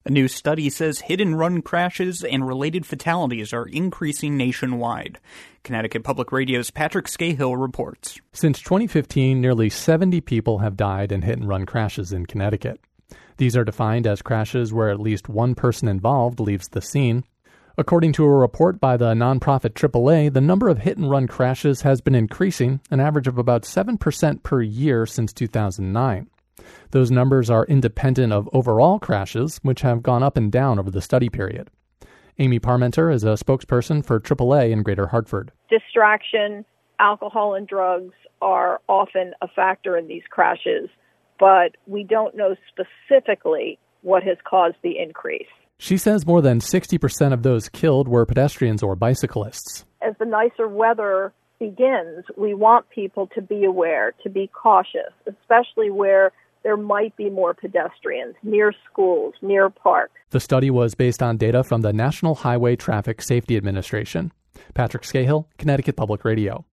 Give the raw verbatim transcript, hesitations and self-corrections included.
A new study says hit-and-run crashes and related fatalities are increasing nationwide. Connecticut Public Radio's Patrick Scahill reports. Since twenty fifteen, nearly seventy people have died in hit-and-run crashes in Connecticut. These are defined as crashes where at least one person involved leaves the scene. According to a report by the nonprofit triple A, the number of hit-and-run crashes has been increasing, an average of about seven percent per year since two thousand nine. Those numbers are independent of overall crashes, which have gone up and down over the study period. Amy Parmenter is a spokesperson for triple A in Greater Hartford. Distraction, alcohol and drugs are often a factor in these crashes, but we don't know specifically what has caused the increase. She says more than sixty percent of those killed were pedestrians or bicyclists. As the nicer weather begins, we want people to be aware, to be cautious, especially where there might be more pedestrians, near schools, near parks. The study was based on data from the National Highway Traffic Safety Administration. Patrick Scahill, Connecticut Public Radio.